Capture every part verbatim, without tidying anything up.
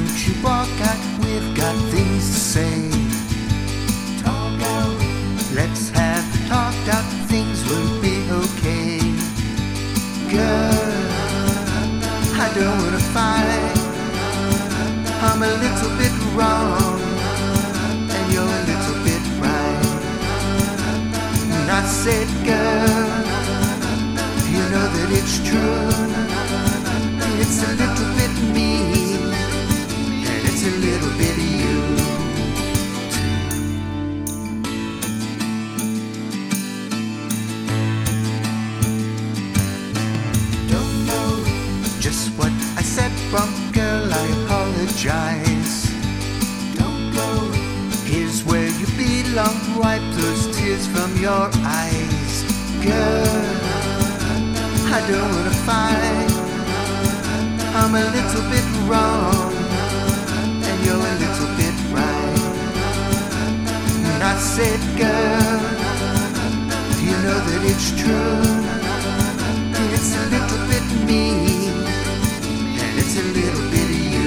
don't you walk out, we've got things to say. Talk out. Let's have the talk out, things will be okay. Girl, I don't wanna fight. I'm a little bit wrong, and you're a little bit right. And I said, girl, you know that it's true. It's a little bit me, and it's a little bit of you. Don't know just what I said wrong, girl, I apologize. Don't go, here's where you belong, wipe those tears from your eyes. Girl, I don't wanna fight. I'm a little bit wrong, and you're a little bit right. And I said, girl, you know that it's true. It's a little bit me, and it's a little bit of you.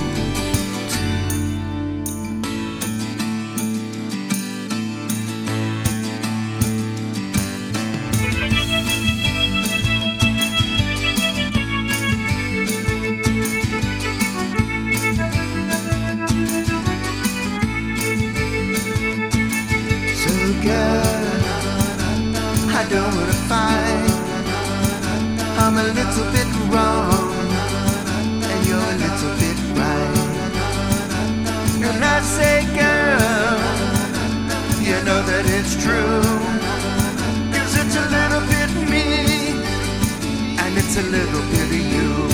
Girl, I don't wanna fight. I'm a little bit wrong, and you're a little bit right. And I say, girl, you know that it's true. 'Cause it's a little bit me, and it's a little bit of you.